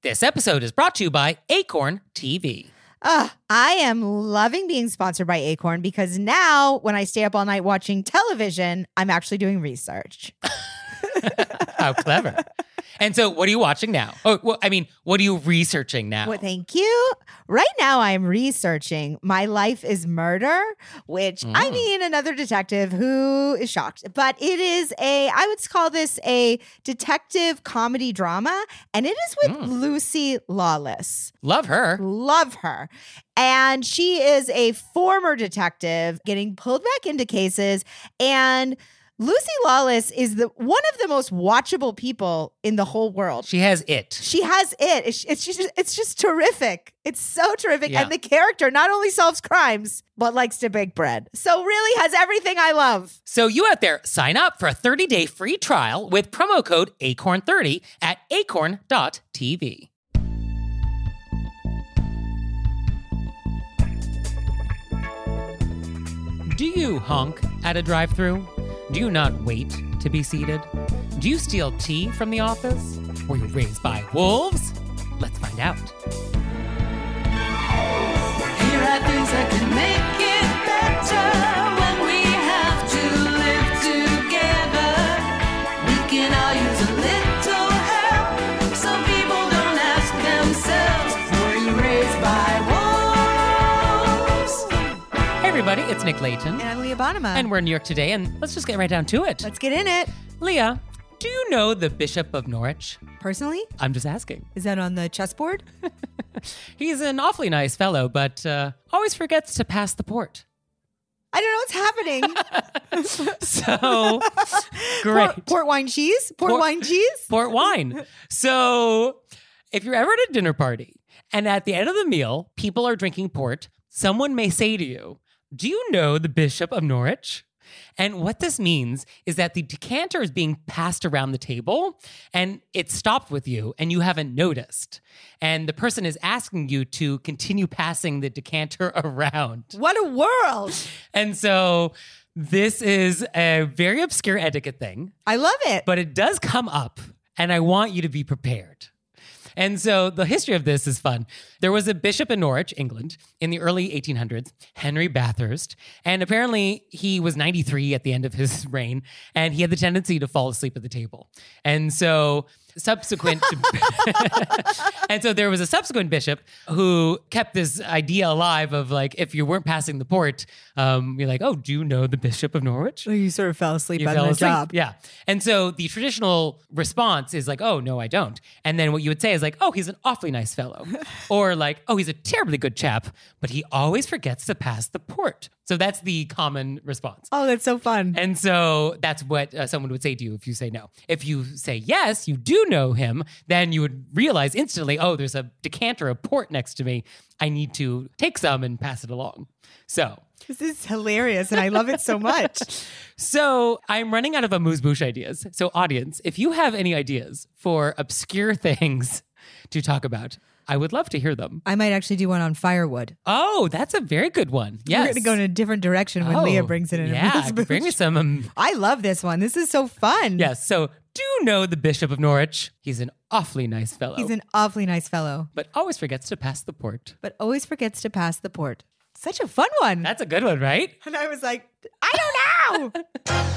This episode is brought to you by Acorn TV. I am loving being sponsored by Acorn because now when I stay up all night watching television, I'm actually doing research. How clever. And so what are you watching now? Oh, well, I mean, what are you researching now? Well, thank you. Right now I'm researching My Life is Murder, which I mean, another detective who is shocked. But it is I would call this a detective comedy drama. And it is with Lucy Lawless. Love her. Love her. And she is a former detective getting pulled back into cases. And Lucy Lawless is one of the most watchable people in the whole world. She has it. She has it. It's just terrific. It's so terrific. Yeah. And the character not only solves crimes, but likes to bake bread. So really has everything I love. So you out there, sign up for a 30-day free trial with promo code ACORN30 at acorn.tv. Do you honk at a drive-thru? Do you not wait to be seated? Do you steal tea from the office? Were you raised by wolves? Let's find out. Here are things that can make it better when we have to live together. We can all use a little help. Some people don't ask themselves, were you raised by wolves? Hey everybody, it's Nick Layton. And I'm Leah Bonnema. And we're in New York today, and let's just get right down to it. Let's get in it. Leah, do you know the Bishop of Norwich? Personally? I'm just asking. Is that on the chessboard? He's an awfully nice fellow, but always forgets to pass the port. I don't know what's happening. So, great. Port wine cheese? Port wine cheese? Port wine. So, if you're ever at a dinner party and at the end of the meal, people are drinking port, someone may say to you, do you know the Bishop of Norwich? And what this means is that the decanter is being passed around the table and it stopped with you and you haven't noticed. And the person is asking you to continue passing the decanter around. What a world. And so this is a very obscure etiquette thing, I love it. but it does come up and I want you to be prepared. And so the history of this is fun. There was a bishop in Norwich, England, in the early 1800s, Henry Bathurst, and apparently he was 93 at the end of his reign, and he had the tendency to fall asleep at the table. And so there was a subsequent bishop who kept this idea alive of like, if you weren't passing the port, you're like, oh, do you know the Bishop of Norwich? You sort of fell asleep You on fell the asleep. job. Yeah. And so the traditional response is like, oh, no, I don't. And then what you would say is like, oh, he's an awfully nice fellow. Or like, oh, he's a terribly good chap, but he always forgets to pass the port. So that's the common response. Oh, that's so fun. And so that's what someone would say to you if you say no. If you say yes, you do know him, then you would realize instantly, oh, there's a decanter of port next to me. I need to take some and pass it along. So This is hilarious, and I love it so much. So I'm running out of amuse-bouche ideas. So audience, if you have any ideas for obscure things to talk about, I would love to hear them. I might actually do one on firewood. Oh, that's a very good one. Yes. We're going to go in a different direction when Leah brings it in. Yeah, bring me some. I love this one. This is so fun. Yes. So do you know the Bishop of Norwich? He's an awfully nice fellow. He's an awfully nice fellow. But always forgets to pass the port. But always forgets to pass the port. Such a fun one. That's a good one, right? And I was like, I don't know.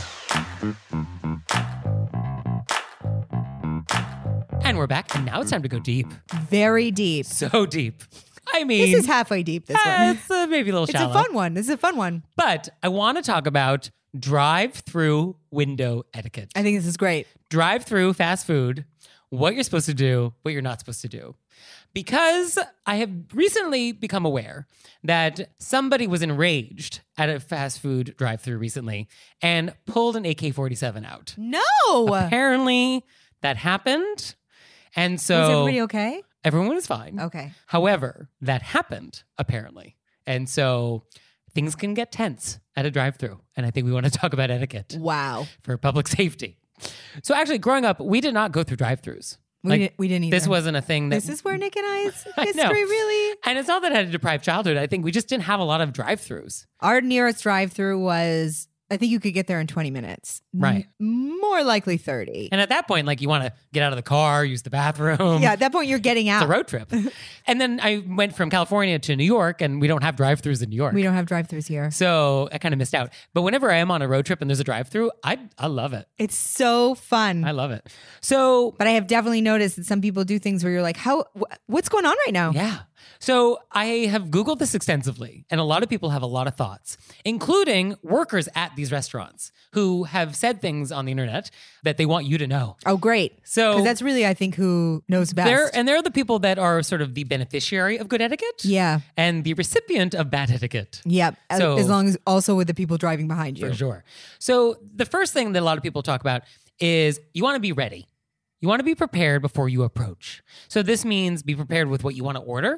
And we're back, and now it's time to go deep. Very deep. So deep. I mean, This is halfway deep, this one. it's maybe a little It's shallow. a fun one. This is a fun one. But I want to talk about drive-through window etiquette. I think this is great. Drive-through fast food, what you're supposed to do, what you're not supposed to do. Because I have recently become aware that somebody was enraged at a fast food drive-through recently and pulled an AK-47 out. No. Apparently, that happened. And so Was everybody okay? everyone was fine. Okay. However, that happened, apparently. And so things can get tense at a drive-through. And I think we want to talk about etiquette Wow. for public safety. So actually, growing up, we did not go through drive-throughs. We didn't either. This wasn't a thing that... This is where Nick and I's I know. history really... And it's not that I had a deprived childhood. I think we just didn't have a lot of drive-throughs. Our nearest drive-through was I think you could get there in 20 minutes. Right. More likely 30. And at that point, like you want to get out of the car, use the bathroom. Yeah, at that point you're getting out. It's a road trip. And then I went from California to New York, and we don't have drive-thrus in New York. We don't have drive-thrus here. So I kind of missed out. But whenever I am on a road trip and there's a drive-thru, I love it. It's so fun. I love it. So But I have definitely noticed that some people do things where you're like, what's going on right now? yeah. So I have Googled this extensively, and a lot of people have a lot of thoughts, including workers at these restaurants who have said things on the internet that they want you to know. Oh, great. So Because that's really, I think, who knows best. they're the people that are sort of the beneficiary of good etiquette. Yeah. And the recipient of bad etiquette. Yep. So- as long as also with the people driving behind you. For sure. So the first thing that a lot of people talk about is you want to be ready. You want to be prepared before you approach. So this means be prepared with what you want to order.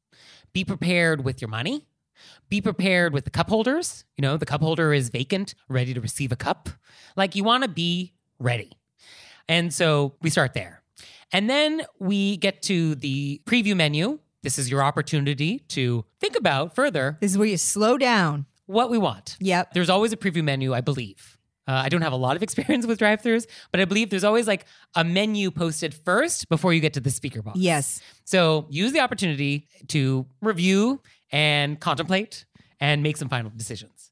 Be prepared with your money. Be prepared with the cup holders. You know, the cup holder is vacant, ready to receive a cup. Like you want to be ready. And so we start there. And then we get to the preview menu. This is your opportunity to think about further This is where you slow down. what we want. Yep. There's always a preview menu, I believe. I don't have a lot of experience with drive-thrus, but I believe there's always like a menu posted first before you get to the speaker box. Yes. So use the opportunity to review and contemplate and make some final decisions.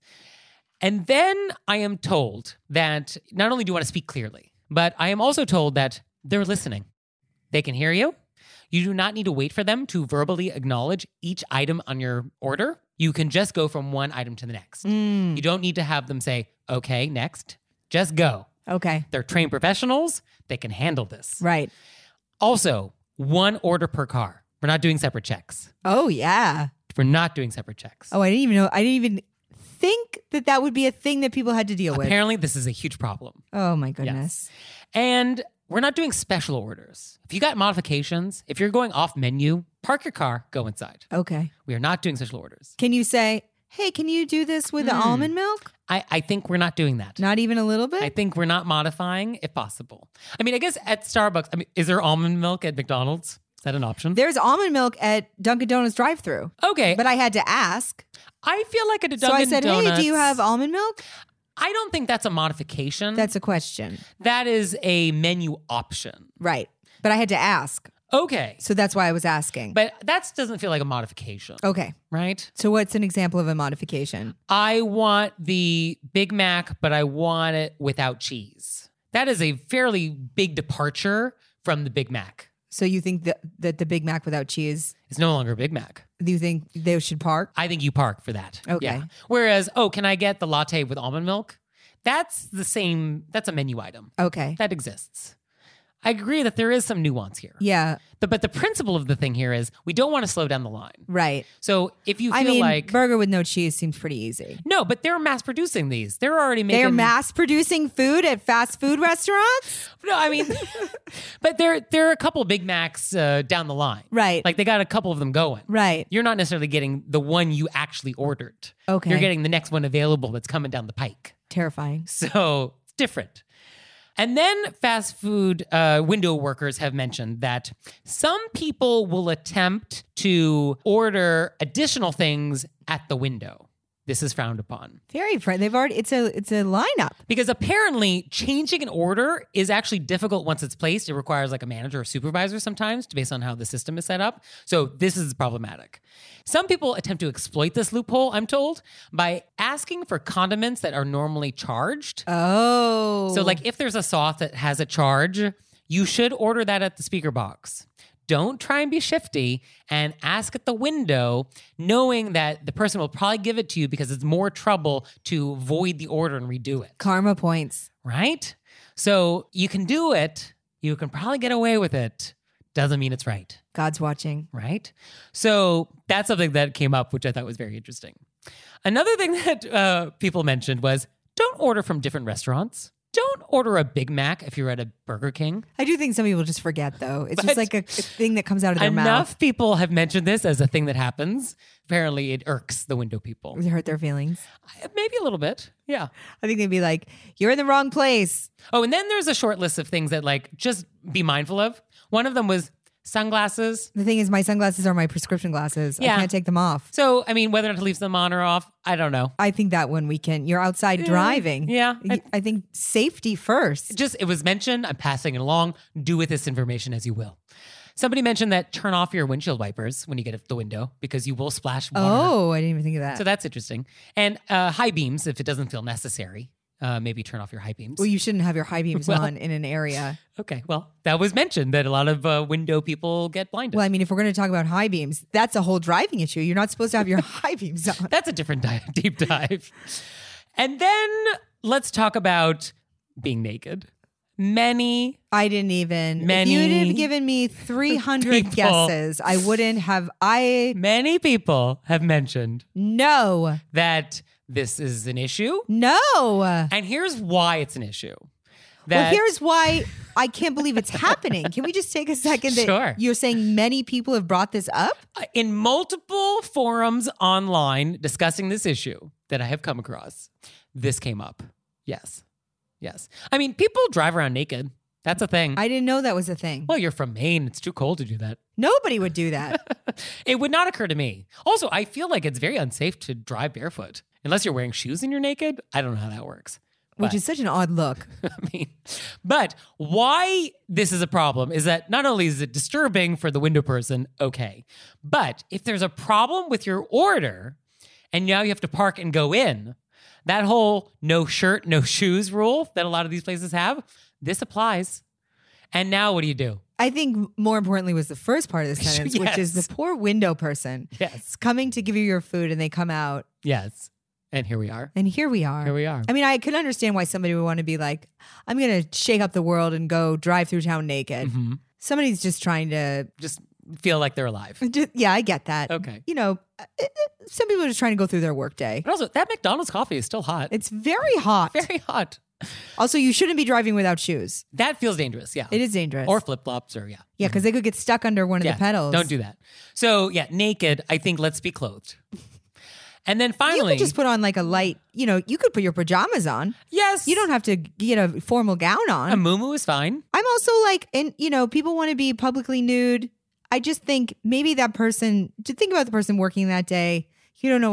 And then I am told that not only do you want to speak clearly, but I am also told that they're listening. They can hear you. You do not need to wait for them to verbally acknowledge each item on your order. You can just go from one item to the next. You don't need to have them say, okay, next. Just go. Okay. They're trained professionals. They can handle this. Right. Also, one order per car. We're not doing separate checks. Oh, yeah. We're not doing separate checks. Oh, I didn't even know. I didn't even think that would be a thing that people had to deal with. Apparently, this is a huge problem. Oh, my goodness. And we're not doing special orders. If you got modifications, if you're going off menu, park your car, go inside. Okay. We are not doing special orders. Can you say, hey, can you do this with the almond milk? I think we're not doing that. Not even a little bit? I think we're not modifying if possible. I mean, I guess at Starbucks, is there almond milk at McDonald's? Is that an option? There's almond milk at Dunkin' Donuts drive-thru. Okay. But I had to ask. I feel like at a So Dunkin' I said, Donuts, hey, do you have almond milk? I don't think that's a modification. That's a question. That is a menu option. Right. But I had to ask. Okay. So that's why I was asking. But that doesn't feel like a modification. Okay. Right? So what's an example of a modification? I want the Big Mac, but I want it without cheese. That is a fairly big departure from the Big Mac. So you think that the Big Mac without cheese, It's no longer a Big Mac. do you think they should park? I think you park for that. Okay. Yeah. Whereas, can I get the latte with almond milk? That's the same. That's a menu item. Okay. That exists. I agree that there is some nuance here. Yeah. But the principle of the thing here is we don't want to slow down the line. Right. So if you feel I mean, like burger with no cheese seems pretty easy. no, but they're mass producing these. They're already making. They're mass producing food at fast food restaurants? No, I mean, but there are a couple of Big Macs down the line. Right. Like they got a couple of them going. Right. You're not necessarily getting the one you actually ordered. Okay. You're getting the next one available that's coming down the pike. Terrifying. So it's different. And then fast food window workers have mentioned that some people will attempt to order additional things at the window. This is frowned upon. Very they've already it's a lineup. Because apparently changing an order is actually difficult once it's placed. It requires like a manager or supervisor sometimes based on how the system is set up. So this is problematic. Some people attempt to exploit this loophole, I'm told, by asking for condiments that are normally charged. Oh. So like if there's a sauce that has a charge, you should order that at the speaker box. Don't try and be shifty and ask at the window, knowing that the person will probably give it to you because it's more trouble to void the order and redo it. Karma points. Right? So you can do it. You can probably get away with it. Doesn't mean it's right. God's watching. Right? So that's something that came up, which I thought was very interesting. Another thing that people mentioned was don't order from different restaurants. Don't order a Big Mac if you're at a Burger King. I do think some people just forget, though. It's But just like a thing that comes out of their Enough mouth. people have mentioned this as a thing that happens. Apparently, it irks the window people. It hurt their feelings. Maybe a little bit. Yeah. I think they'd be like, you're in the wrong place. Oh, and then there's a short list of things that like just be mindful of. One of them was Sunglasses. The thing is, my sunglasses are my prescription glasses. Yeah. I can't take them off. So, I mean, whether or not to leave them on or off, I don't know. I think that when we can, you're outside driving. Yeah. I think safety first. It was mentioned. I'm passing it along. Do with this information as you will. Somebody mentioned that turn off your windshield wipers when you get at the window because you will splash water. Oh, I didn't even think of that. So that's interesting. And high beams, if it doesn't feel necessary, maybe turn off your high beams. Well, you shouldn't have your high beams Well- on in an area. Okay, well, that was mentioned that a lot of window people get blinded. Well, I mean, if we're going to talk about high beams, that's a whole driving issue. You're not supposed to have your high beams on. That's a different deep dive. And then let's talk about being naked. Many I didn't even. If Many you had given me 300 people. guesses, I wouldn't have. many people have mentioned No. that this is an issue. No. And here's why it's an issue. Well, That here's why I can't believe it's happening. Can we just take a second that Sure. you're saying many people have brought this up? in multiple forums online discussing this issue that I have come across, this came up. Yes. Yes. I mean, people drive around naked. That's a thing. I didn't know that was a thing. Well, you're from Maine. It's too cold to do that. Nobody would do that. It would not occur to me. Also, I feel like it's very unsafe to drive barefoot. Unless you're wearing shoes and you're naked. I don't know how that works. Which But- is such an odd look. I mean, but why this is a problem is that not only is it disturbing for the window person, okay, but if there's a problem with your order and now you have to park and go in, that whole no shirt, no shoes rule that a lot of these places have, this applies. And now what do you do? I think more importantly was the first part of the sentence, which is Yes. the poor window person Yes. coming to give you your food and they come out Yes. And here we are. and here we are. Here we are. I mean, I could understand why somebody would want to be like, I'm going to shake up the world and go drive through town naked. Mhm. Somebody's just trying to, Just feel like they're alive. yeah, I get that. Okay. You know, some people are just trying to go through their workday. But also, that McDonald's coffee is still hot. It's very hot. Very hot. Also, you shouldn't be driving without shoes. That feels dangerous. Yeah. It is dangerous. Or flip flops or yeah. yeah, because they could get stuck under one of the pedals. Don't do that. So yeah, naked, I think let's be clothed. And then You finally, could just put on like a light, you know, you could put your pajamas on. yes, You don't have to get a formal gown on. a muumuu is fine. I'm also like, and you know, people want to be publicly nude. I just think maybe that person, to think about the person working that day, you don't know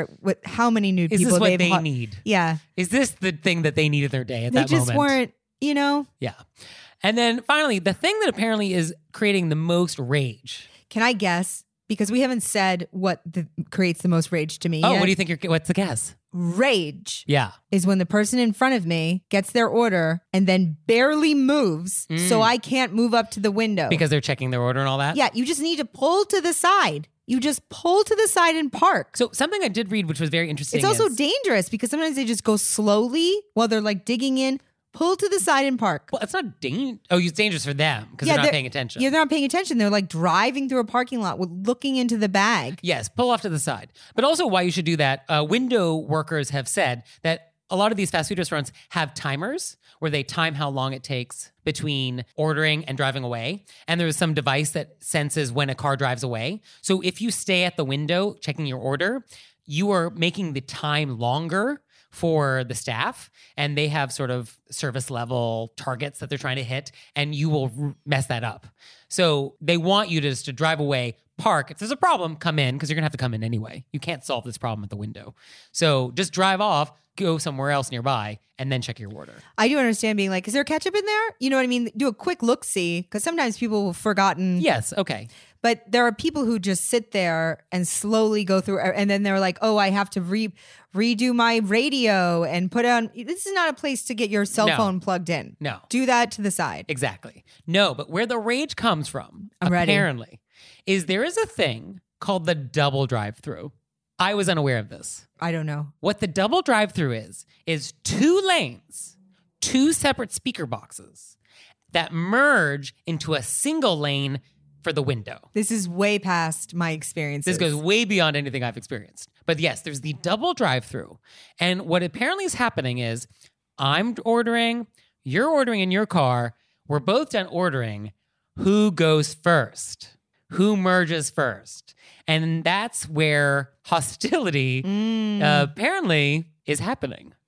how many nude Is people this what they've they hot- need? Yeah. Is this the thing that they need in their day at They that just moment? weren't, you know, Yeah. And then finally, the thing that apparently is creating the most rage. can I guess? Because we haven't said what creates the most rage to me. Oh, yet. what do you think? What's the guess? Rage Yeah. is when the person in front of me gets their order and then barely moves so I can't move up to the window. Because they're checking their order and all that? yeah, you just need to pull to the side. You just pull to the side and park. So something I did read, which was very interesting. It's also is- dangerous because sometimes they just go slowly while they're like digging in. Pull to the side and park. well, it's not dangerous. Oh, it's dangerous for them because they're not paying attention. Yeah, they're not paying attention. They're like driving through a parking lot with looking into the bag. Yes, pull off to the side. But also, why you should do that, window workers have said that a lot of these fast food restaurants have timers where they time how long it takes between ordering and driving away. And there is some device that senses when a car drives away. So if you stay at the window checking your order, you are making the time longer for the staff, and they have sort of service level targets that they're trying to hit, and you will mess that up. So they want you just to drive away, park. If there's a problem, come in, because you're gonna have to come in anyway. You can't solve this problem at the window. So just drive off, go somewhere else nearby, and then check your order. I do understand being like, is there ketchup in there? You know what I mean? Do a quick look see because sometimes people have forgotten. Yes, okay. But there are people who just sit there and slowly go through, and then they're like, "Oh, I have to redo my radio and put on." This is not a place to get your cell No. phone plugged in. No. Do that to the side. Exactly. No, but where the rage comes from, I'm ready. apparently, is there is a thing called the double drive-through. I was unaware of this. I don't know. What the double drive-through is 2 lanes, 2 separate speaker boxes that merge into a single lane for the window. This is way past my experiences. This goes way beyond anything I've experienced. But yes, there's the double drive-through. And what apparently is happening is I'm ordering, you're ordering in your car, we're both done ordering. Who goes first? Who merges first? And that's where hostility apparently is happening.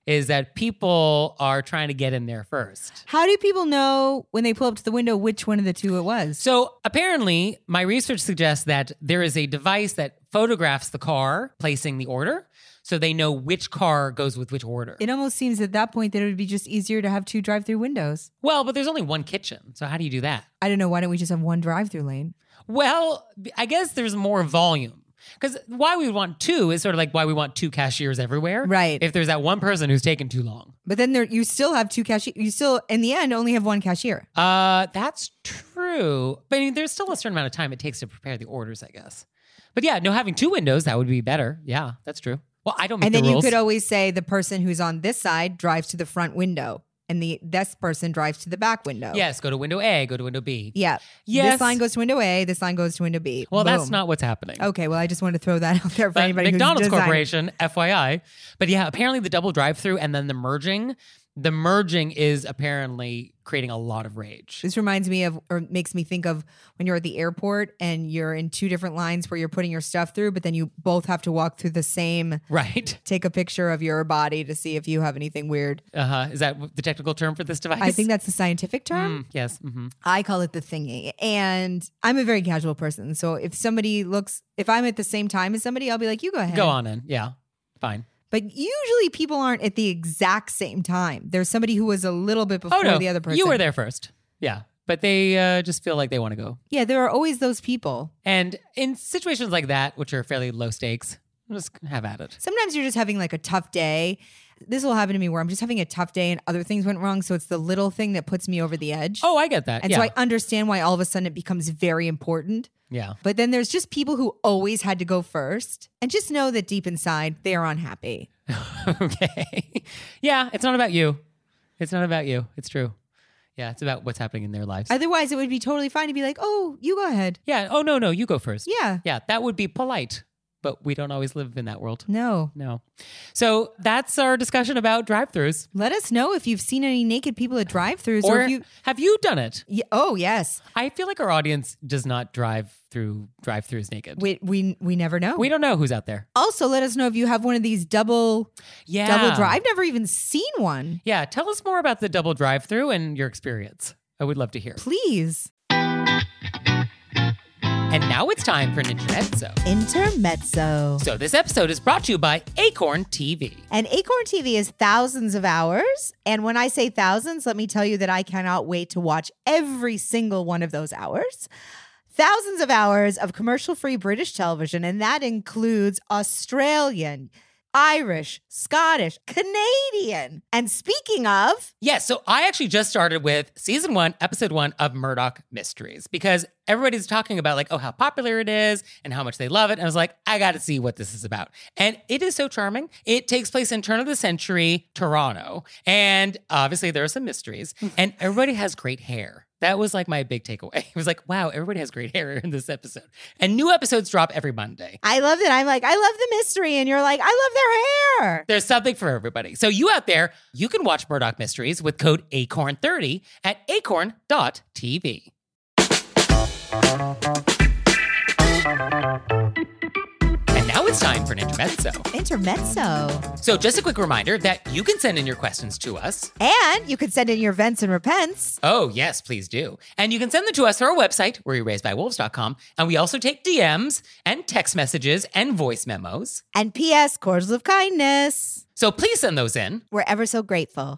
is that people are trying to get in there first. How do people know when they pull up to the window which one of the two it was? So apparently, my research suggests that there is a device that photographs the car placing the order, so they know which car goes with which order. It almost seems at that point that it would be just easier to have 2 drive-through windows. Well, but there's only one kitchen, so how do you do that? I don't know. Why don't we just have 1 drive-through lane? Well, I guess there's more volume. Because why we want 2 is sort of like why we want 2 cashiers everywhere. Right. If there's that one person who's taking too long. But then you still have 2 cashiers. You still, in the end, only have 1 cashier. That's true. But I mean, there's still a certain amount of time it takes to prepare the orders, I guess. But yeah, no, having 2 windows, that would be better. Yeah, that's true. Well, I don't make And the then rules. you could always say the person who's on this side drives to the front window, and this person drives to the back window. Yes, go to window A, go to window B. Yeah. Yes. This line goes to window A. This line goes to window B. Well, that's Boom. not what's happening. Okay, well, I just wanted to throw that out there for But anybody McDonald's who's designing. Corporation, FYI. But yeah, apparently the double drive-through and then the merging is apparently creating a lot of rage. This reminds me of, or makes me think of when you're at the airport and you're in 2 different lines where you're putting your stuff through, but then you both have to walk through the same, Right. take a picture of your body to see if you have anything weird. Is that the technical term for this device? I think that's the scientific term. Yes. Mm-hmm. I call it the thingy. And I'm a very casual person. So if I'm at the same time as somebody, I'll be like, you go ahead. Go on in. Yeah. Fine. But usually people aren't at the exact same time. There's somebody who was a little bit before the other person. You were there first. Yeah. But they just feel like they want to go. Yeah, there are always those people. And in situations like that, which are fairly low stakes, just have at it. Sometimes you're just having like a tough day. This will happen to me where I'm just having a tough day and other things went wrong. So it's the little thing that puts me over the edge. Oh, I get that. And yeah. so I understand why all of a sudden it becomes very important. Yeah. But then there's just people who always had to go first, and just know that deep inside they are unhappy. Okay. Yeah, it's not about you. It's not about you. It's true. Yeah, it's about what's happening in their lives. Otherwise, it would be totally fine to be like, oh, you go ahead. Yeah. Oh, no, you go first. Yeah. Yeah, that would be polite. But we don't always live in that world. No. So that's our discussion about drive-thrus. Let us know if you've seen any naked people at drive-thrus, Or if you. have you done it? Oh, yes. I feel like our audience does not drive through drive-thrus naked. We never know. We don't know who's out there. Also, let us know if you have one of these double drive. I've never even seen one. Yeah, tell us more about the double drive-thru and your experience. I would love to hear. Please. And now it's time for an intermezzo. Intermezzo. So this episode is brought to you by Acorn TV. And Acorn TV is thousands of hours. And when I say thousands, let me tell you that I cannot wait to watch every single one of those hours. Thousands of hours of commercial-free British television, and that includes Australian, Irish, Scottish, Canadian. And speaking of, Yes, so I actually just started with season 1, episode 1 of Murdoch Mysteries because everybody's talking about like, oh, how popular it is and how much they love it. And I was like, I got to see what this is about. And it is so charming. It takes place in turn of the century Toronto. And obviously there are some mysteries and everybody has great hair. That was like my big takeaway. It was like, wow, everybody has great hair in this episode. And new episodes drop every Monday. I loved it. I'm like, I love the mystery. And you're like, I love their hair. There's something for everybody. So you out there, you can watch Murdoch Mysteries with code ACORN30 at acorn.tv. And now it's time for an intermezzo. Intermezzo. So just a quick reminder that you can send in your questions to us. And you can send in your vents and repents. Oh, yes, please do. And you can send them to us through our website, wereraisedbywolves.com. And we also take DMs and text messages and voice memos. And P.S. Cordials of kindness. So please send those in. We're ever so grateful.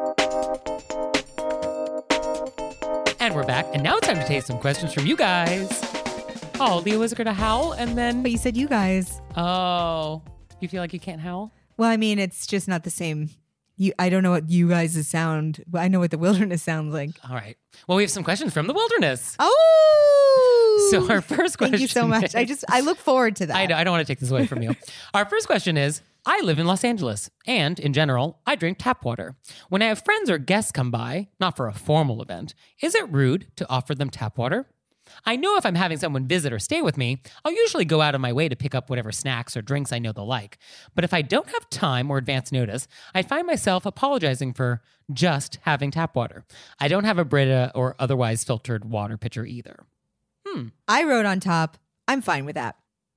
And we're back. And now it's time to take some questions from you guys. Oh, Leo was going to howl and then... But you said you guys. Oh, you feel like you can't howl? Well, I mean, it's just not the same. I don't know what you guys' sound, but I know what the wilderness sounds like. All right. Well, we have some questions from the wilderness. Oh! So our first question Thank you so much. I look forward to that. I don't want to take this away from you. Our first question is, I live in Los Angeles, and in general, I drink tap water. When I have friends or guests come by, not for a formal event, is it rude to offer them tap water? I know if I'm having someone visit or stay with me, I'll usually go out of my way to pick up whatever snacks or drinks I know they'll like. But if I don't have time or advance notice, I find myself apologizing for just having tap water. I don't have a Brita or otherwise filtered water pitcher either. I wrote on top, I'm fine with that.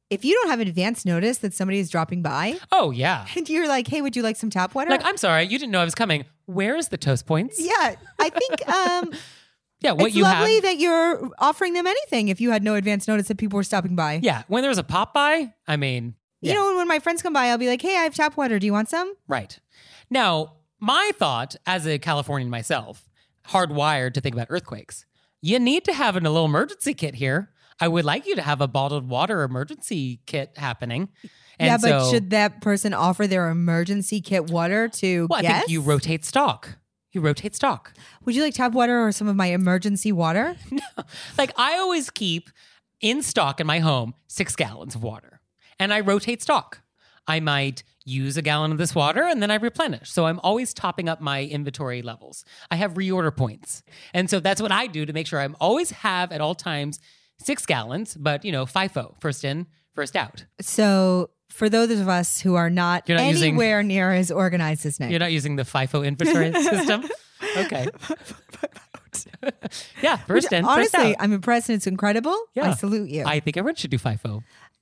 if you don't have advance notice that somebody is dropping by Oh, yeah. and you're like, hey, would you like some tap water? Like, I'm sorry, you didn't know I was coming. Where is the toast points? yeah, I think Yeah, what it's you lovely have. that you're offering them anything if you had no advance notice that people were stopping by. Yeah, when there's a pop by, I mean, You know, when my friends come by, I'll be like, hey, I have tap water. Do you want some? right. Now, my thought as a Californian myself, hardwired to think about earthquakes, you need to have a little emergency kit here. I would like you to have a bottled water emergency kit happening. And yeah, but so- should that person offer their emergency kit water to Well, I guests? think you rotate stock. You rotate stock. Would you like tap water or some of my emergency water? Like, I always keep in stock in my home 6 gallons of water, and I rotate stock. I might use a gallon of this water and then I replenish. So I'm always topping up my inventory levels. I have reorder points. And so that's what I do to make sure I'm always have at all times 6 gallons, but FIFO, first in, first out. So for those of us who are not, You're not using- anywhere near as organized as Nick. You're not using the FIFO inventory system? Okay. Yeah, first in, first Honestly, out. I'm impressed and it's incredible. Yeah. I salute you. I think everyone should do FIFO.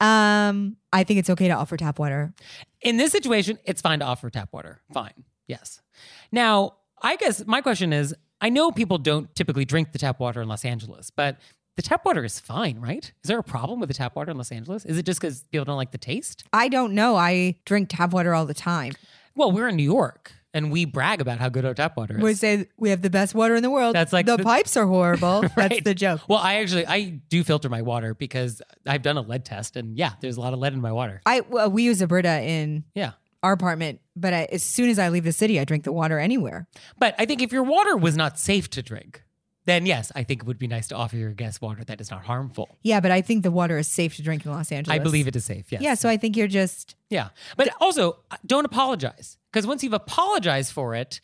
I think it's okay to offer tap water. In this situation, it's fine to offer tap water. Fine. Yes. Now, I guess my question is, I know people don't typically drink the tap water in Los Angeles, but the tap water is fine, right? Is there a problem with the tap water in Los Angeles? Is it just because people don't like the taste? I don't know. I drink tap water all the time. Well, we're in New York and we brag about how good our tap water is. We say we have the best water in the world. That's like the the- pipes are horrible. That's Right. the joke. Well, I do filter my water because I've done a lead test and yeah, there's a lot of lead in my water. We use a Brita in Yeah. our apartment, but as soon as I leave the city, I drink the water anywhere. But I think if your water was not safe to drink, then yes, I think it would be nice to offer your guests water that is not harmful. Yeah, but I think the water is safe to drink in Los Angeles. I believe it is safe, yes. Yeah, so I think you're just Yeah. But also, don't apologize. Because once you've apologized for it,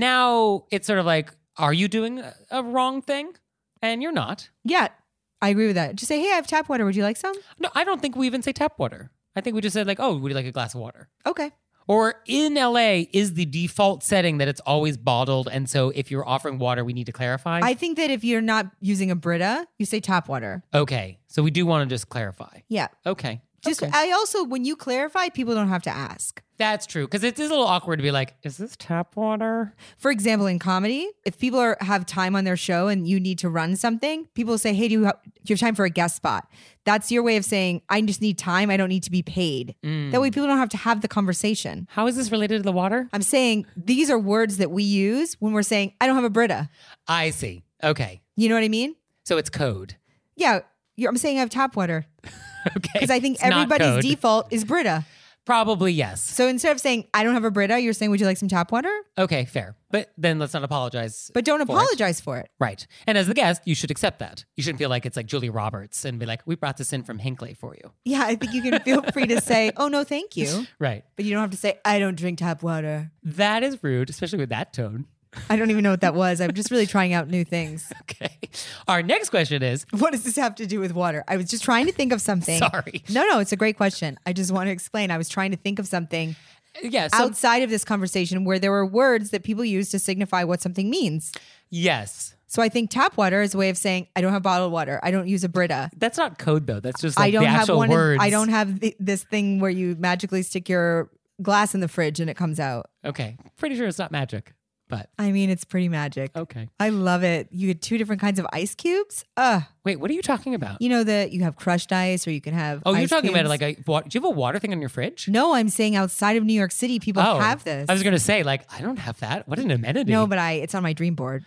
now it's sort of like, are you doing a wrong thing? And you're not. yeah. I agree with that. Just say, hey, I have tap water. Would you like some? No, I don't think we even say tap water. I think we just said like, oh, would you like a glass of water? Okay. Or in LA, is the default setting that it's always bottled. And so if you're offering water, we need to clarify? I think that if you're not using a Brita, you say tap water. Okay. So we do want to just clarify. Yeah. Okay. Just Okay. I also when you clarify, people don't have to ask. That's true. Because it is a little awkward to be like, is this tap water? For example, in comedy, if people have time on their show and you need to run something, people say, hey, do you have time for a guest spot? That's your way of saying, I just need time. I don't need to be paid. That way people don't have to have the conversation. How is this related to the water? I'm saying these are words that we use when we're saying, I don't have a Brita. I see. Okay. You know what I mean? So it's code. Yeah. I'm saying I have tap water Okay. because I think It's not everybody's code. default is Brita. Probably yes. So instead of saying, I don't have a Brita, you're saying, would you like some tap water? Okay, fair. But then let's not apologize. But don't for it. apologize for it. Right. And as the guest, you should accept that. You shouldn't feel like it's like Julia Roberts and be like, we brought this in from Hinckley for you. Yeah, I think you can feel free to say, oh, no, thank you. Right. But you don't have to say, I don't drink tap water. That is rude, especially with that tone. I don't even know what that was. I'm just really trying out new things. Okay. Our next question is, What does this have to do with water? I was just trying to think of something. Sorry. No, it's a great question. I just want to explain. I was trying to think of something yeah, so outside of this conversation where there were words that people use to signify what something means. yes. So I think tap water is a way of saying, I don't have bottled water. I don't use a Brita. That's not code though. That's just like I don't the have actual one. words. I don't have this thing where you magically stick your glass in the fridge and it comes out. Okay. Pretty sure it's not magic, but I mean, it's pretty magic. okay. I love it. You get 2 different kinds of ice cubes. Wait, what are you talking about? You know that you have crushed ice or you can have. Oh, you're ice talking about cubes. it like do you have a water thing on your fridge? No, I'm saying outside of New York City, people have this. I was going to say like, I don't have that. What an amenity. No, but it's on my dream board.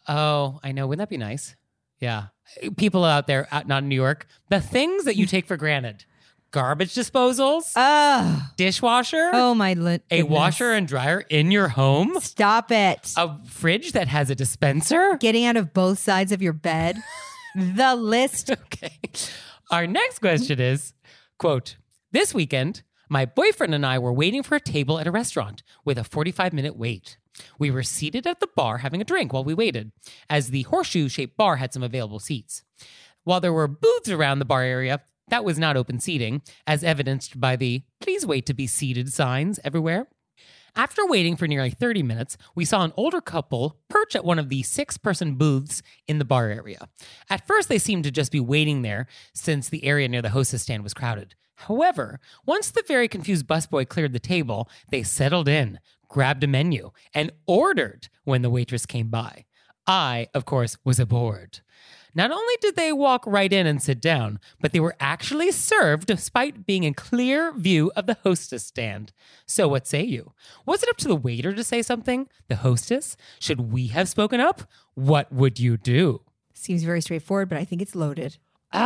Oh, I know. Wouldn't that be nice? Yeah. People out there, not in New York, the things that you take for granted. Garbage disposals, dishwasher, Oh my! a washer and dryer in your home, Stop it! a fridge that has a dispenser. Getting out of both sides of your bed. The list. Okay. Our next question is, quote, this weekend, my boyfriend and I were waiting for a table at a restaurant with a 45-minute wait. We were seated at the bar having a drink while we waited, as the horseshoe-shaped bar had some available seats. While there were booths around the bar area, that was not open seating, as evidenced by the "please wait to be seated" signs everywhere. After waiting for nearly 30 minutes, we saw an older couple perch at one of the 6-person booths in the bar area. At first, they seemed to just be waiting there since the area near the hostess stand was crowded. However, once the very confused busboy cleared the table, they settled in, grabbed a menu, and ordered when the waitress came by. I, of course, was aboard. Not only did they walk right in and sit down, but they were actually served despite being in clear view of the hostess stand. So what say you? Was it up to the waiter to say something? The hostess? Should we have spoken up? What would you do? Seems very straightforward, but I think it's loaded.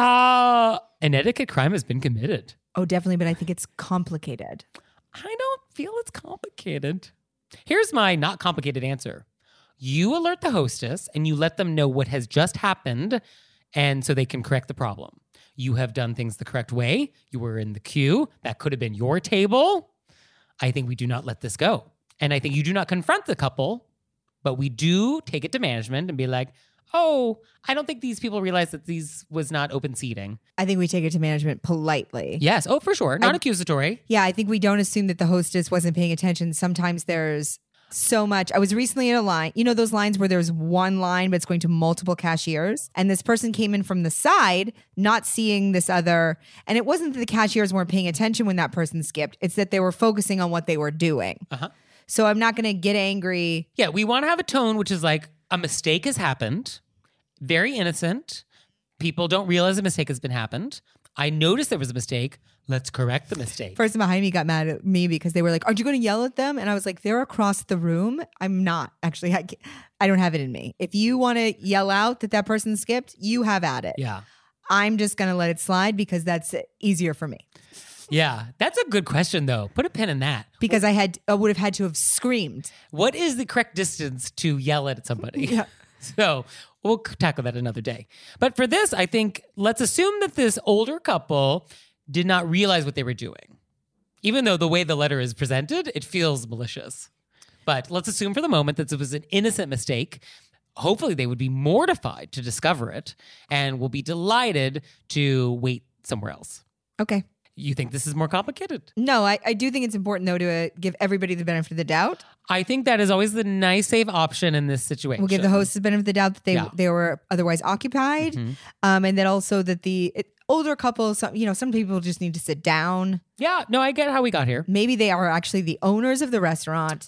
An etiquette crime has been committed. Oh, definitely, but I think it's complicated. I don't feel it's complicated. Here's my not complicated answer. You alert the hostess and you let them know what has just happened, and so they can correct the problem. You have done things the correct way. You were in the queue. That could have been your table. I think we do not let this go. And I think you do not confront the couple, but we do take it to management and be like, oh, I don't think these people realize that these was not open seating. I think we take it to management politely. Yes. Oh, for sure. Non-accusatory. Yeah, I think we don't assume that the hostess wasn't paying attention. Sometimes there's so much. I was recently in a line, you know, those lines where there's one line, but it's going to multiple cashiers. And this person came in from the side, not seeing this other. And it wasn't that the cashiers weren't paying attention when that person skipped. It's that they were focusing on what they were doing. Uh-huh. So I'm not going to get angry. Yeah, we want to have a tone which is like, a mistake has happened. Very innocent. People don't realize a mistake has been happened. I noticed there was a mistake. Let's correct the mistake. Person behind me got mad at me because they were like, aren't you going to yell at them? And I was like, they're across the room. I'm not. Actually, I don't have it in me. If you want to yell out that person skipped, you have at it. Yeah. I'm just going to let it slide because that's easier for me. Yeah. That's a good question, though. Put a pin in that. Because I would have had to have screamed. What is the correct distance to yell at somebody? Yeah. So we'll tackle that another day. But for this, I think let's assume that this older couple did not realize what they were doing. Even though the way the letter is presented, it feels malicious. But let's assume for the moment that it was an innocent mistake. Hopefully they would be mortified to discover it and will be delighted to wait somewhere else. Okay. You think this is more complicated? No, I do think it's important, though, to give everybody the benefit of the doubt. I think that is always the nice, safe option in this situation. We'll give the hosts the benefit of the doubt that they were otherwise occupied. Mm-hmm. And then also that the older couple, some people just need to sit down. Yeah, no, I get how we got here. Maybe they are actually the owners of the restaurant.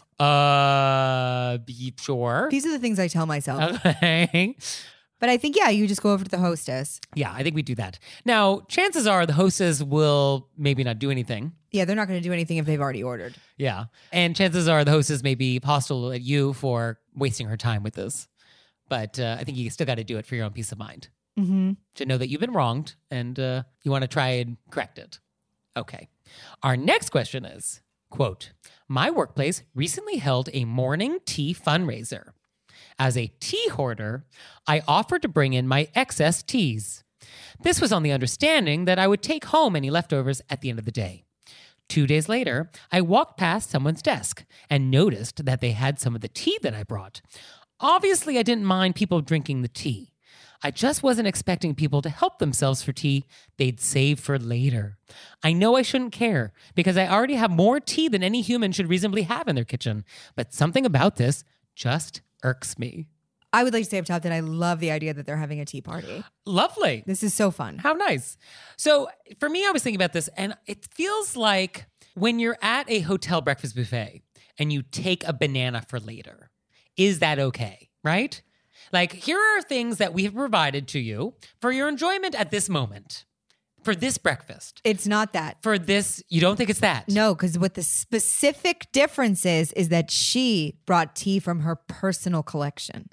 Be sure. These are the things I tell myself. Okay. But I think, you just go over to the hostess. Yeah, I think we do that. Now, chances are the hostess will maybe not do anything. Yeah, they're not going to do anything if they've already ordered. Yeah. And chances are the hostess may be hostile at you for wasting her time with this. But I think you still got to do it for your own peace of mind. Mm-hmm. To know that you've been wronged and you want to try and correct it. Okay. Our next question is, quote, my workplace recently held a morning tea fundraiser. As a tea hoarder, I offered to bring in my excess teas. This was on the understanding that I would take home any leftovers at the end of the day. 2 days later, I walked past someone's desk and noticed that they had some of the tea that I brought. Obviously, I didn't mind people drinking the tea. I just wasn't expecting people to help themselves for tea they'd save for later. I know I shouldn't care because I already have more tea than any human should reasonably have in their kitchen, but something about this just irks me. I would like to say up top that I love the idea that they're having a tea party. Lovely. This is so fun. How nice. So for me, I was thinking about this, and it feels like when you're at a hotel breakfast buffet and you take a banana for later, is that okay? Right? Like, here are things that we have provided to you for your enjoyment at this moment. For this breakfast. It's not that. For this, you don't think it's that? No, because what the specific difference is that she brought tea from her personal collection.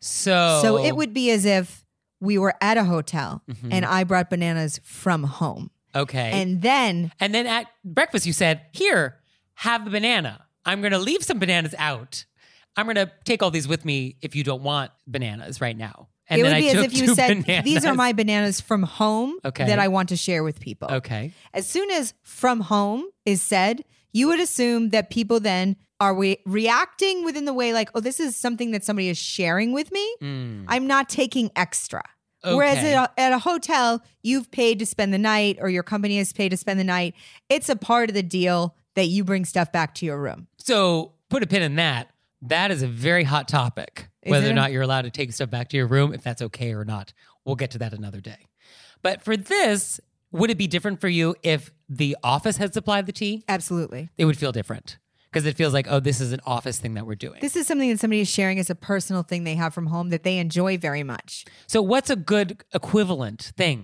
So it would be as if we were at a hotel and I brought bananas from home. Okay. And then at breakfast, you said, here, have a banana. I'm going to leave some bananas out. I'm going to take all these with me if you don't want bananas right now. And it then would be I as took if you 2 said, bananas. these are my bananas from home that I want to share with people. Okay. As soon as from home is said, you would assume that people then are reacting within the way like, oh, this is something that somebody is sharing with me. I'm not taking extra. Okay. Whereas at a hotel, you've paid to spend the night or your company has paid to spend the night. It's a part of the deal that you bring stuff back to your room. So put a pin in that. That is a very hot topic, Is whether it? or not you're allowed to take stuff back to your room, if that's okay or not. We'll get to that another day. But for this, would it be different for you if the office had supplied the tea? Absolutely. It would feel different because it feels like, oh, this is an office thing that we're doing. This is something that somebody is sharing as a personal thing they have from home that they enjoy very much. So what's a good equivalent thing?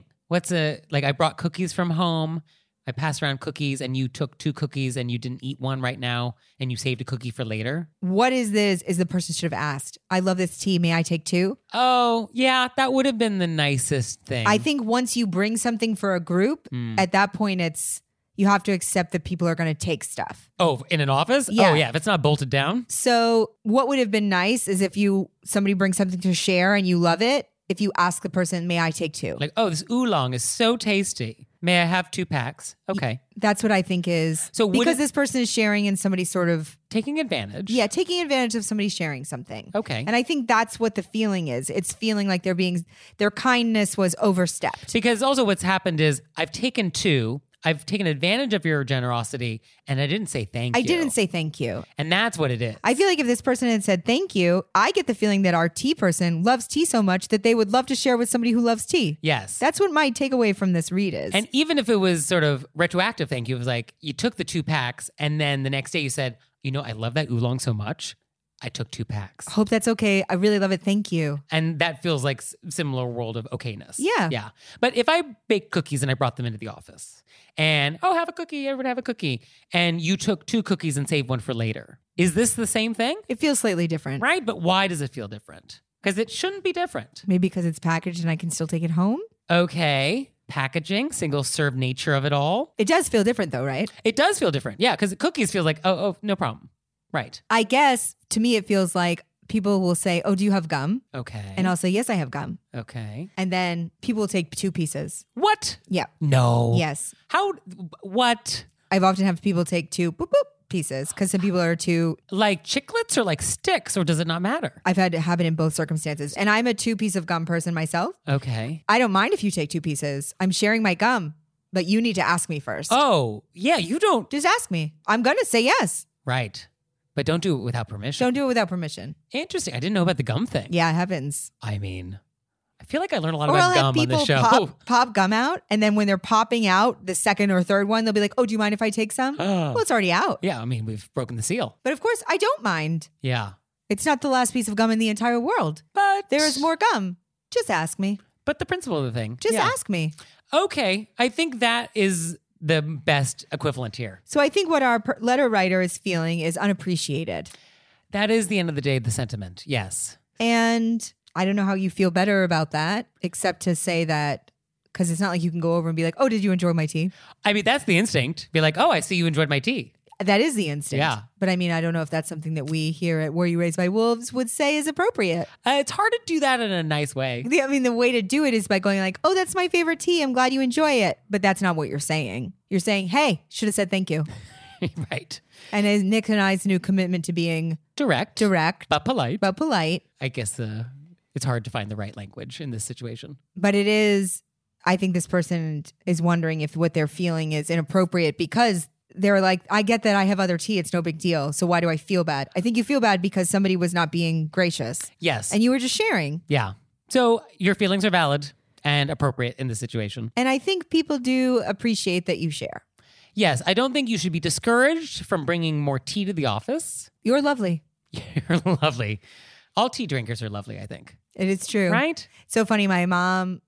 I brought cookies from home. I passed around cookies and you took 2 cookies and you didn't eat one right now and you saved a cookie for later. What is this? Is the person should have asked. I love this tea. May I take 2? Oh, yeah, that would have been the nicest thing. I think once you bring something for a group, at that point you have to accept that people are going to take stuff. Oh, in an office? Yeah. Oh, yeah, if it's not bolted down. So what would have been nice is if somebody brings something to share and you love it, if you ask the person, may I take 2? Like, oh, this oolong is so tasty. May I have 2 packs? Okay. That's what I think is. So would because it- this person is sharing and somebody sort of, Taking advantage. yeah, taking advantage of somebody sharing something. Okay. And I think that's what the feeling is. It's feeling like their kindness was overstepped. Because also what's happened is I've taken 2. I've taken advantage of your generosity and I didn't say thank you. I didn't say thank you. And that's what it is. I feel like if this person had said thank you, I get the feeling that our tea person loves tea so much that they would love to share with somebody who loves tea. Yes. That's what my takeaway from this read is. And even if it was sort of retroactive thank you, it was like you took the 2 packs and then the next day you said, I love that oolong so much. I took 2 packs. Hope that's okay. I really love it. Thank you. And that feels like similar world of okayness. Yeah. Yeah. But if I baked cookies and I brought them into the office and, have a cookie, everyone have a cookie. And you took 2 cookies and saved one for later. Is this the same thing? It feels slightly different. Right? But why does it feel different? Because it shouldn't be different. Maybe because it's packaged and I can still take it home. Okay. Packaging, single serve nature of it all. It does feel different though, right? It does feel different. Yeah. Because cookies feel like, oh, no problem. Right. I guess to me it feels like people will say, "Oh, do you have gum?" Okay. And I'll say, "Yes, I have gum." Okay. And then people will take 2 pieces. What? Yeah. No. Yes. How? What? I've often had people take 2 boop boop pieces because some people are too. Like chiclets or like sticks, or does it not matter? I've had to have it in both circumstances. And I'm a 2-piece of gum person myself. Okay. I don't mind if you take 2 pieces. I'm sharing my gum, but you need to ask me first. Oh, yeah, you don't. Just ask me. I'm going to say yes. Right. But don't do it without permission. Don't do it without permission. Interesting. I didn't know about the gum thing. Yeah, it happens. I mean, I feel like I learned a lot Or I'll about have gum on people this show. pop gum out, and then when they're popping out the second or third one, they'll be like, "Oh, do you mind if I take some?" Well, it's already out. Yeah, I mean, we've broken the seal. But of course, I don't mind. Yeah. It's not the last piece of gum in the entire world. But There is more gum. Just ask me. But the principle of the thing. Just yeah. ask me. Okay. I think that is the best equivalent here. So I think what our letter writer is feeling is unappreciated. That is the end of the day, the sentiment. Yes. And I don't know how you feel better about that, except to say that, because it's not like you can go over and be like, "Oh, did you enjoy my tea?" I mean, that's the instinct. Be like, oh, I see you enjoyed my tea. That is the instinct. Yeah. But I mean, I don't know if that's something that we here at Were You Raised by Wolves would say is appropriate. It's hard to do that in a nice way. The way to do it is by going like, "Oh, that's my favorite tea. I'm glad you enjoy it." But that's not what you're saying. You're saying, "Hey, should have said thank you." Right. And as Nick and I's new commitment to being Direct. direct But polite. but polite, I guess it's hard to find the right language in this situation. but it is, I think this person is wondering if what they're feeling is inappropriate because they're like, "I get that I have other tea. It's no big deal. So why do I feel bad?" I think you feel bad because somebody was not being gracious Yes. and you were just sharing. Yeah. So your feelings are valid and appropriate in this situation. And I think people do appreciate that you share. Yes. I don't think you should be discouraged from bringing more tea to the office. You're lovely. You're lovely. All tea drinkers are lovely, I think. It is true. Right? So funny. My mom's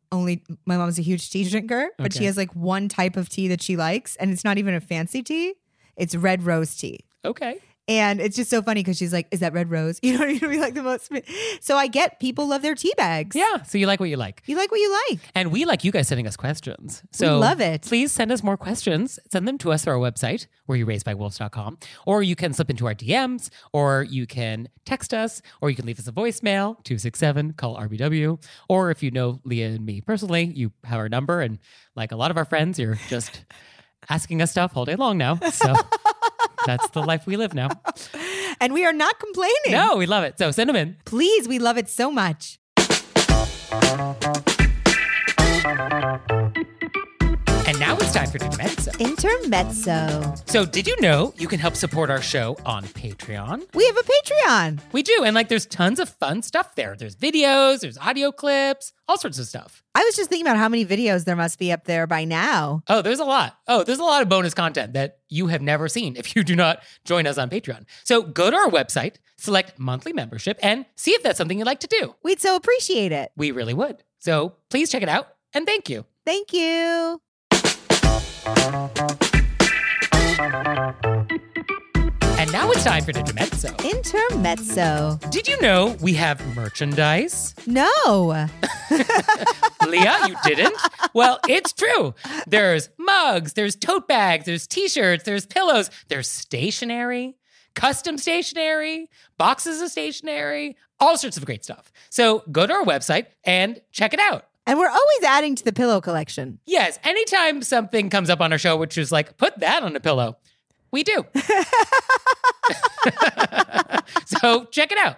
a huge tea drinker, but she Okay. has like one type of tea that she likes, and it's not even a fancy tea. It's red rose tea. Okay. And it's just so funny because she's like, "Is that red rose?" You know what I mean? We like the most. So I get people love their tea bags. Yeah. So you like what you like. You like what you like. And we like you guys sending us questions. So love it. Please send us more questions. Send them to us through our website, wereyouRaisedbywolves.com. Or you can slip into our DMs, or you can text us, or you can leave us a voicemail, 267, call RBW. Or if you know Leah and me personally, you have our number. And like a lot of our friends, you're just asking us stuff all day long now. So that's the life we live now. And we are not complaining. No, we love it. So send them in. Please, we love it so much. And now it's time for Intermezzo. Intermezzo. So did you know you can help support our show on Patreon? We have a Patreon. We do. And there's tons of fun stuff there. There's videos, there's audio clips, all sorts of stuff. I was just thinking about how many videos there must be up there by now. Oh, there's a lot. There's a lot of bonus content that you have never seen if you do not join us on Patreon. So go to our website, select monthly membership, and see if that's something you'd like to do. We'd so appreciate it. We really would. So please check it out, and thank you. Thank you. And now it's time for Intermezzo. Intermezzo. Did you know we have merchandise? No. Leah, you didn't? Well, it's true. There's mugs, there's tote bags, there's t-shirts, there's pillows, there's stationery, custom stationery, boxes of stationery, all sorts of great stuff. So go to our website and check it out. And we're always adding to the pillow collection. Yes, anytime something comes up on our show, which is put that on a pillow, we do. So check it out.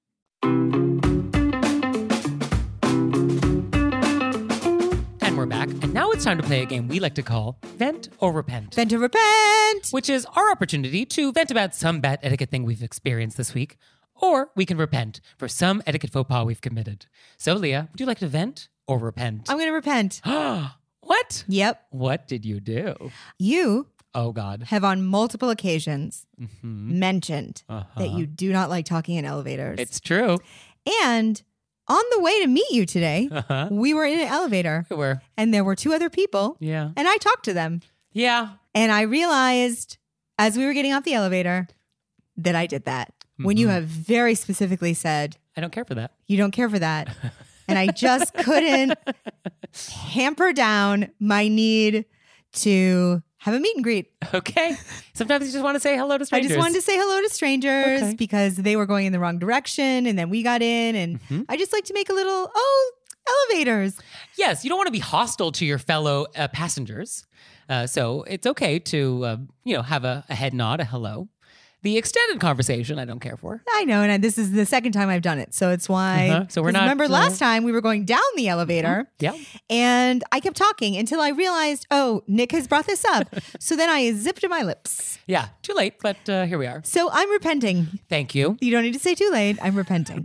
And we're back. And now it's time to play a game we like to call Vent or Repent. Vent or repent. Which is our opportunity to vent about some bad etiquette thing we've experienced this week. Or we can repent for some etiquette faux pas we've committed. So, Leah, would you like to vent or repent? I'm going to repent. What? Yep. What did you do? You Oh, God. have on multiple occasions mentioned that you do not like talking in elevators. It's true. And on the way to meet you today, we were in an elevator We were. and there were two other people Yeah. and I talked to them. Yeah. And I realized as we were getting off the elevator that I did that. When you have very specifically said, I don't care for that. you don't care for that. And I just couldn't hamper down my need to have a meet and greet. Okay. Sometimes you just want to say hello to I strangers. just wanted to say hello to strangers Okay. because they were going in the wrong direction. And then we got in and I just like to make a little, elevators. Yes, you don't want to be hostile to your fellow passengers. So it's okay to, have a head nod, a hello. The extended conversation, I don't care for. I know. And this is the second time I've done it. So it's why. So we're 'cause not, Remember last time we were going down the elevator. Yeah. And I kept talking until I realized, Nick has brought this up. So then I zipped my lips. Yeah. Too late, but here we are. So I'm repenting. Thank you. You don't need to say too late. I'm repenting.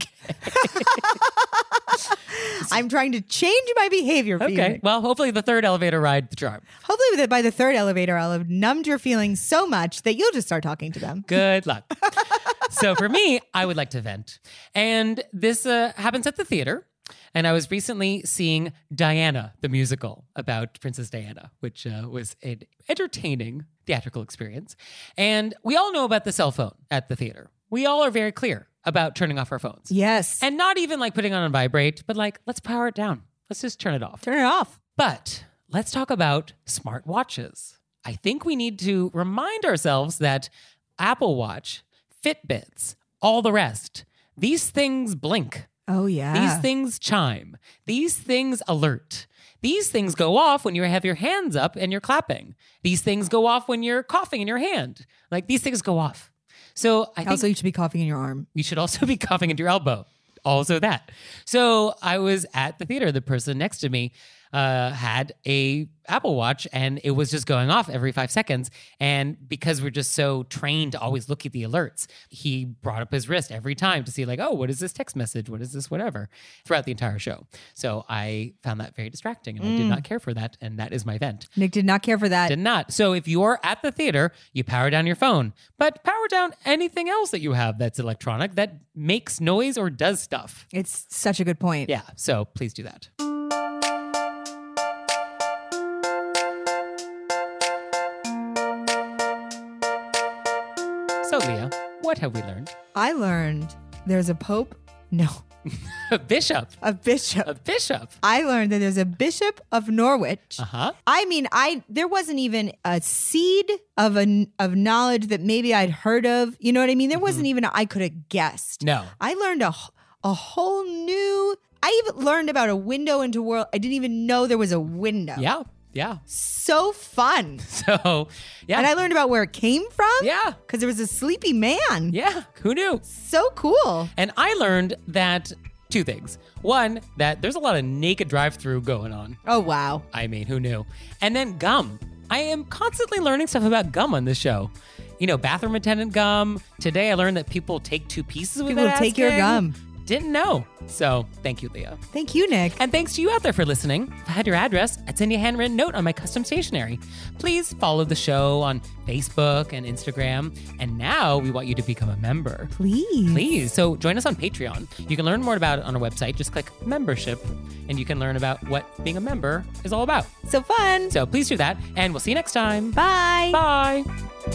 I'm trying to change my behavior for you. Okay. Nick. Well, hopefully the third elevator ride, the charm. Hopefully by the third elevator, I'll have numbed your feelings so much that you'll just start talking to them. Good luck. So for me, I would like to vent. And this happens at the theater. And I was recently seeing Diana, the musical about Princess Diana, which was an entertaining theatrical experience. And we all know about the cell phone at the theater. We all are very clear about turning off our phones. Yes. And not even putting on vibrate, but let's power it down. Let's just turn it off. Turn it off. But let's talk about smart watches. I think we need to remind ourselves that Apple Watch, Fitbits, all the rest, these things blink. Oh, yeah. These things chime. These things alert. These things go off when you have your hands up and you're clapping. These things go off when you're coughing in your hand. These things go off. So I think Also, you should be coughing in your arm. you should also be coughing into your elbow. Also that. So I was at the theater. The person next to me had a Apple Watch and it was just going off every 5 seconds. And because we're just so trained to always look at the alerts, he brought up his wrist every time to see what is this text message? What is this whatever? Throughout the entire show. So I found that very distracting and I did not care for that. And that is my vent. Nick did not care for that. Did not. So if you're at the theater, you power down your phone, but power down anything else that you have that's electronic that makes noise or does stuff. It's such a good point. Yeah. So please do that. So Leah, what have we learned? I learned there's a pope. No, A bishop. a bishop. A bishop. I learned that there's a bishop of Norwich. Uh-huh. I mean, there wasn't even a seed of knowledge that maybe I'd heard of. You know what I mean? There wasn't even I could have guessed. No. I learned a whole new. I even learned about a window into world. I didn't even know there was a window. Yeah. Yeah. So fun. So, yeah. And I learned about where it came from. Yeah. Because there was a sleepy man. Yeah. Who knew? So cool. And I learned that 2 things. One, that there's a lot of naked drive-through going on. Oh, wow. I mean, who knew? And then gum. I am constantly learning stuff about gum on this show. You know, bathroom attendant gum. Today I learned that people take 2 pieces with People it. take your asking. gum. Didn't know. So thank you, Leah. Thank you, Nick. And thanks to you out there for listening. If I had your address, I'd send you a handwritten note on my custom stationery. Please follow the show on Facebook and Instagram. And now we want you to become a member. Please. So join us on Patreon. You can learn more about it on our website. Just click membership and you can learn about what being a member is all about. So fun. So please do that. And we'll see you next time. Bye. Bye.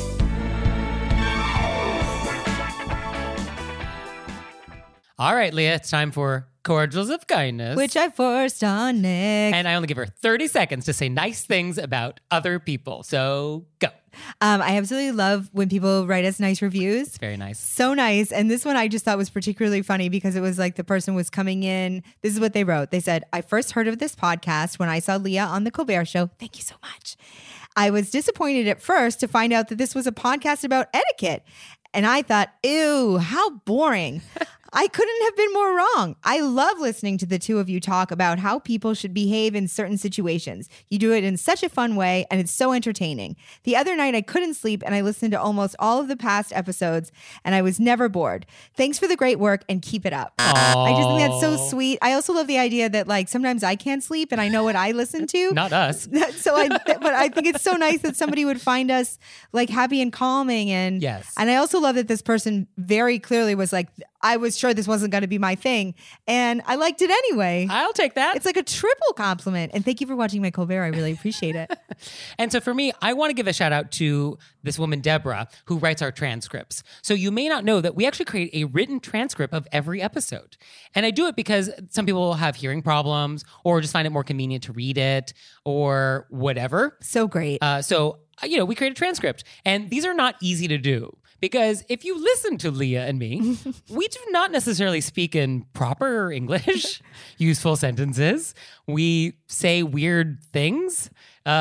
All right, Leah, it's time for Cordials of Kindness. Which I forced on Nick. And I only give her 30 seconds to say nice things about other people. So go. I absolutely love when people write us nice reviews. It's very nice. So nice. And this one I just thought was particularly funny because it was like the person was coming in. This is what they wrote. They said, I first heard of this podcast when I saw Leah on The Colbert Show. Thank you so much. I was disappointed at first to find out that this was a podcast about etiquette. And I thought, ew, how boring. I couldn't have been more wrong. I love listening to the two of you talk about how people should behave in certain situations. You do it in such a fun way, and it's so entertaining. The other night, I couldn't sleep, and I listened to almost all of the past episodes, and I was never bored. Thanks for the great work, and keep it up. I just think that's so sweet. I also love the idea that like sometimes I can't sleep, and I know what I listen to. Not us. But I think it's so nice that somebody would find us like happy and calming. And Yes. And I also love that this person very clearly was like, I was sure this wasn't going to be my thing. And I liked it anyway. I'll take that. It's like a triple compliment. And thank you for watching my Colbert. I really appreciate it. And so for me, I want to give a shout out to this woman, Deborah, who writes our transcripts. So you may not know that we actually create a written transcript of every episode. And I do it because some people have hearing problems or just find it more convenient to read it or whatever. So great. We create a transcript. And these are not easy to do. Because if you listen to Leah and me, we do not necessarily speak in proper English, use full sentences. We say weird things.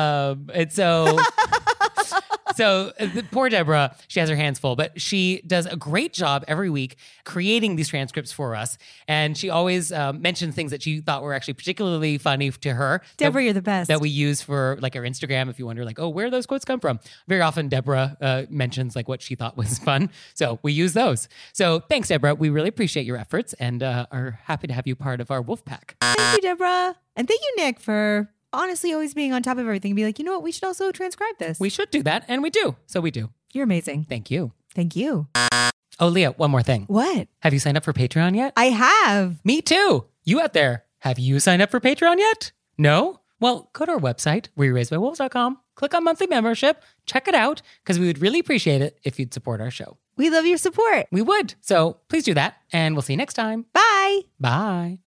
So poor Deborah, she has her hands full, but she does a great job every week creating these transcripts for us. And she always mentions things that she thought were actually particularly funny to her. Deborah, you're the best. That we use for like our Instagram if you wonder like, oh, where do those quotes come from? Very often Deborah mentions like what she thought was fun. So we use those. So thanks, Deborah. We really appreciate your efforts and are happy to have you part of our wolf pack. Thank you, Deborah. And thank you, Nick, for honestly always being on top of everything and be like, you know what? We should also transcribe this. We should do that. And we do. So we do. You're amazing. Thank you. Thank you. Oh, Leah, one more thing. What? Have you signed up for Patreon yet? I have. Me too. You out there, have you signed up for Patreon yet? No? Well, go to our website, wereraisedbywolves.com, click on monthly membership, check it out, because we would really appreciate it if you'd support our show. We love your support. We would. So please do that, and we'll see you next time. Bye. Bye.